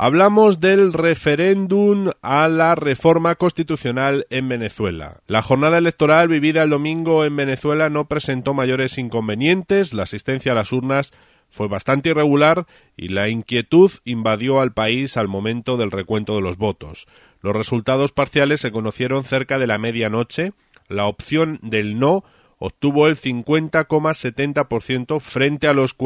Hablamos del referéndum a la reforma constitucional en Venezuela. La jornada electoral vivida el domingo en Venezuela no presentó mayores inconvenientes, la asistencia a las urnas fue bastante irregular y la inquietud invadió al país al momento del recuento de los votos. Los resultados parciales se conocieron cerca de la medianoche. La opción del no obtuvo el 50,70% frente a los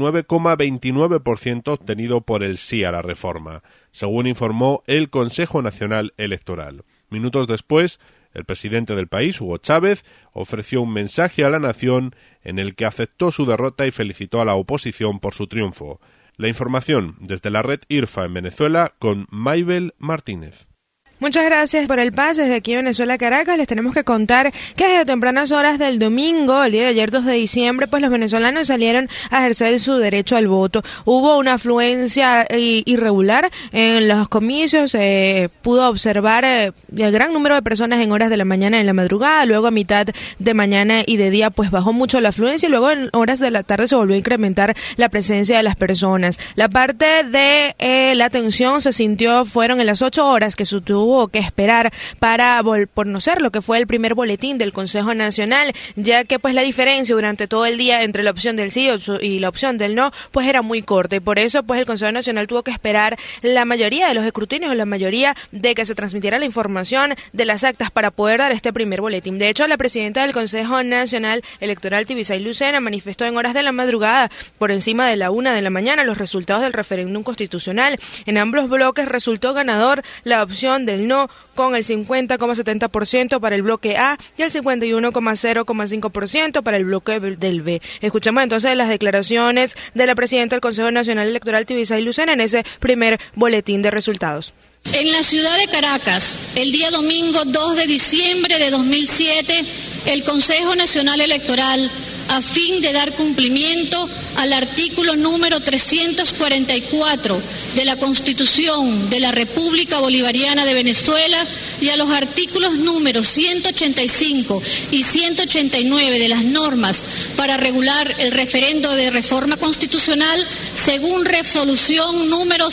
49,29% obtenido por el sí a la reforma, según informó el Consejo Nacional Electoral. Minutos después, el presidente del país, Hugo Chávez, ofreció un mensaje a la nación en el que aceptó su derrota y felicitó a la oposición por su triunfo. La información desde la red IRFA en Venezuela con Maybel Martínez. Muchas gracias por el pase. Desde aquí Venezuela, Caracas, les tenemos que contar que desde tempranas horas del domingo, el día de ayer 2 de diciembre, pues los venezolanos salieron a ejercer su derecho al voto. Hubo una afluencia irregular en los comicios, pudo observar el gran número de personas en horas de la mañana y en la madrugada, luego a mitad de mañana y de día pues bajó mucho la afluencia y luego en horas de la tarde se volvió a incrementar la presencia de las personas. La parte de la atención se sintió, fueron en las 8 horas que se tuvo que esperar para conocer lo que fue el primer boletín del Consejo Nacional, ya que pues la diferencia durante todo el día entre la opción del sí y la opción del no pues era muy corta y por eso pues el Consejo Nacional tuvo que esperar la mayoría de los escrutinios o la mayoría de que se transmitiera la información de las actas para poder dar este primer boletín. De hecho, la presidenta del Consejo Nacional Electoral, Tibisay Lucena, manifestó en horas de la madrugada por encima de la 1 de la mañana los resultados del referéndum constitucional. En ambos bloques resultó ganador la opción del no con el 50,70% para el bloque A y el 51,05% para el bloque del B. Escuchamos entonces las declaraciones de la presidenta del Consejo Nacional Electoral, Tibisay Lucena, en ese primer boletín de resultados. En la ciudad de Caracas, el día domingo 2 de diciembre de 2007, el Consejo Nacional Electoral, a fin de dar cumplimiento al artículo número 344 de la Constitución de la República Bolivariana de Venezuela y a los artículos números 185 y 189 de las normas para regular el referendo de reforma constitucional, según resolución número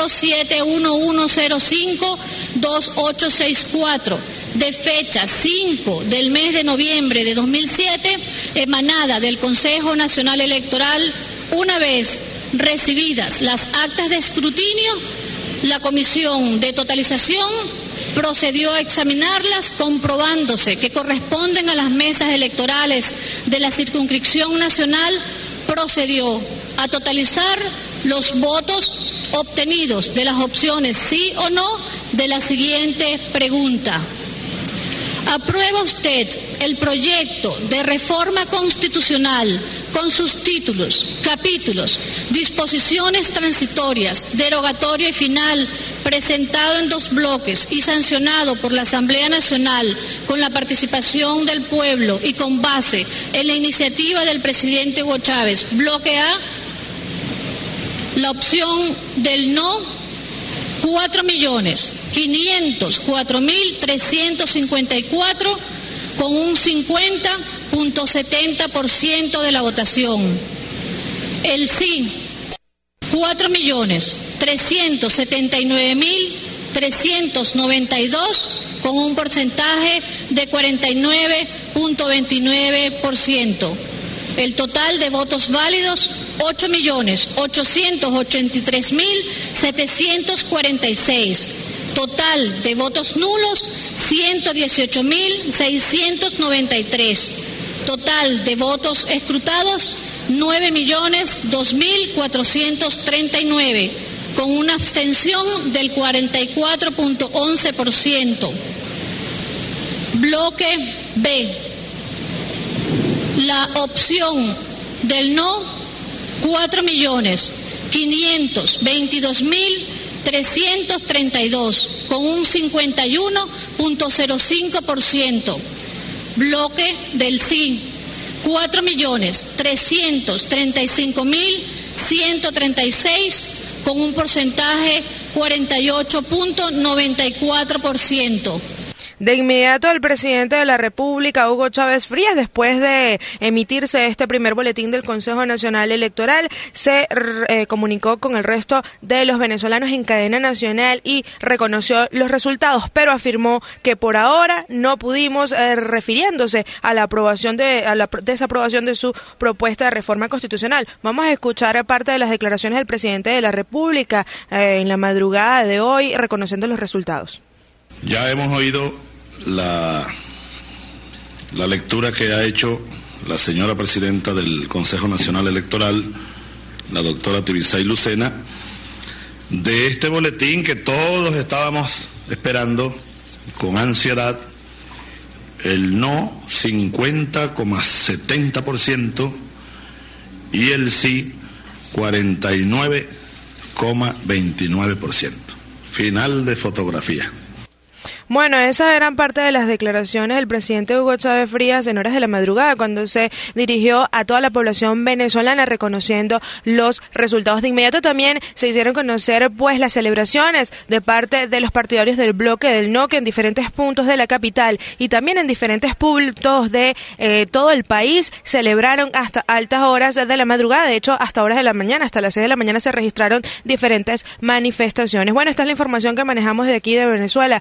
071105-2864, de fecha 5 del mes de noviembre de 2007, emanada del Consejo Nacional Electoral, una vez recibidas las actas de escrutinio, la Comisión de Totalización procedió a examinarlas, comprobándose que corresponden a las mesas electorales de la circunscripción nacional, procedió a totalizar los votos obtenidos de las opciones sí o no de la siguiente pregunta. ¿Aprueba usted el proyecto de reforma constitucional con sus títulos, capítulos, disposiciones transitorias, derogatorio y final, presentado en 2 bloques y sancionado por la Asamblea Nacional con la participación del pueblo y con base en la iniciativa del presidente Hugo Chávez? Bloque A, la opción del no, 4.504.354 con un 50,70% de la votación. El sí, 4.379.392 con un porcentaje de 49,29%. El total de votos válidos, 8.883.746. Total de votos nulos, 118.693. Total de votos escrutados, 9.002.439, con una abstención del 44,11%. Bloque B. La opción del no, 4.522.332, con un 51,05%. Bloque del sí, 4.335.136, con un porcentaje 48,94%. De inmediato, el presidente de la República, Hugo Chávez Frías, después de emitirse este primer boletín del Consejo Nacional Electoral, se comunicó con el resto de los venezolanos en cadena nacional y reconoció los resultados, pero afirmó que por ahora no pudimos, refiriéndose a la aprobación a la desaprobación de su propuesta de reforma constitucional. Vamos a escuchar parte de las declaraciones del presidente de la República en la madrugada de hoy, reconociendo los resultados. Ya hemos oído la lectura que ha hecho la señora presidenta del Consejo Nacional Electoral, la doctora Tibisay Lucena, de este boletín que todos estábamos esperando con ansiedad, el no 50,70% y el sí 49,29%. Final de fotografía. Bueno, esas eran parte de las declaraciones del presidente Hugo Chávez Frías en horas de la madrugada, cuando se dirigió a toda la población venezolana reconociendo los resultados. De inmediato también se hicieron conocer pues las celebraciones de parte de los partidarios del bloque del no, que en diferentes puntos de la capital y también en diferentes puntos de todo el país celebraron hasta altas horas de la madrugada. De hecho, hasta horas de la mañana, hasta las 6 de la mañana se registraron diferentes manifestaciones. Bueno, esta es la información que manejamos de aquí de Venezuela.